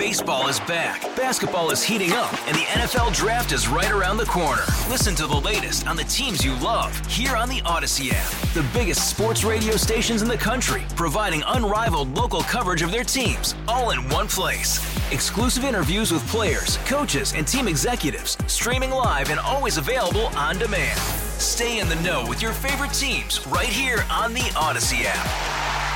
Baseball is back, basketball is heating up, and the NFL Draft is right around the corner. Listen to the latest on the teams you love here on the Odyssey app. The biggest sports radio stations in the country, providing unrivaled local coverage of their teams, all in one place. Exclusive interviews with players, coaches, and team executives, streaming live and always available on demand. Stay in the know with your favorite teams right here on the Odyssey app.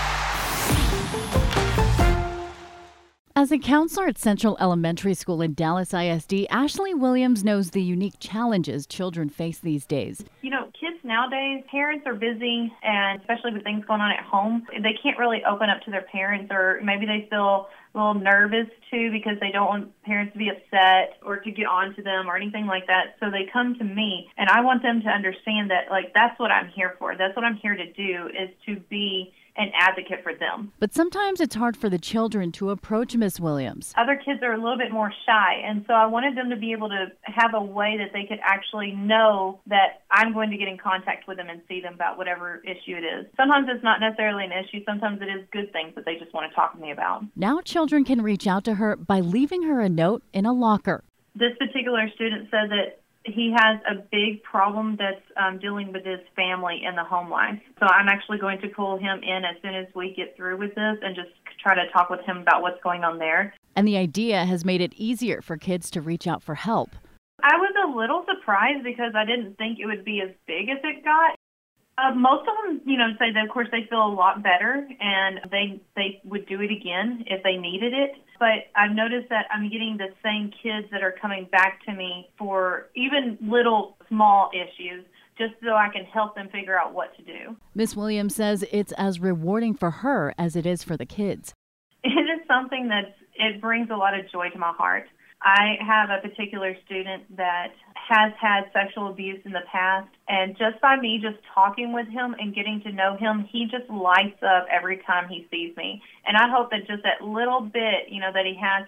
As a counselor at Central Elementary School in Dallas ISD, Ashley Williams knows the unique challenges children face these days. You know, kids nowadays, parents are busy, and especially with things going on at home, they can't really open up to their parents, or maybe they feel a little nervous too because they don't want parents to be upset or to get on to them or anything like that. So they come to me, and I want them to understand that, like, that's what I'm here for. That's what I'm here to do, is to be an advocate for them. But sometimes it's hard for the children to approach Miss Williams. Other kids are a little bit more shy, and so I wanted them to be able to have a way that they could actually know that I'm going to get in contact with them and see them about whatever issue it is. Sometimes it's not necessarily an issue. Sometimes it is good things that they just want to talk to me about. Now children can reach out to her by leaving her a note in a locker. This particular student said that he has a big problem that's dealing with his family and the home life. So I'm actually going to pull him in as soon as we get through with this and just try to talk with him about what's going on there. And the idea has made it easier for kids to reach out for help. I was a little surprised because I didn't think it would be as big as it got. Most of them, say that, of course, they feel a lot better and they would do it again if they needed it. But I've noticed that I'm getting the same kids that are coming back to me for even little small issues, just so I can help them figure out what to do. Miss Williams says it's as rewarding for her as it is for the kids. It is something it brings a lot of joy to my heart. I have a particular student that has had sexual abuse in the past, and just by me just talking with him and getting to know him, he just lights up every time he sees me. And I hope that just that little bit, that he has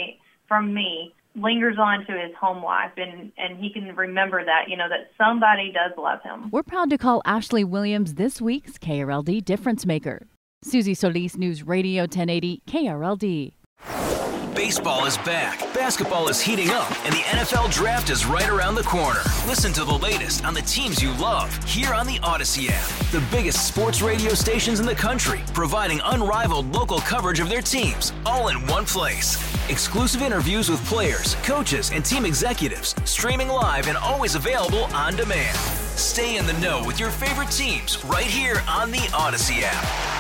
from me lingers on to his home life, and he can remember that, that somebody does love him. We're proud to call Ashley Williams this week's KRLD Difference Maker. Susie Solis, News Radio 1080 KRLD. Baseball is back, basketball is heating up, and the NFL Draft is right around the corner. Listen to the latest on the teams you love here on the Odyssey app. The biggest sports radio stations in the country, providing unrivaled local coverage of their teams, all in one place. Exclusive interviews with players, coaches, and team executives, streaming live and always available on demand. Stay in the know with your favorite teams right here on the Odyssey app.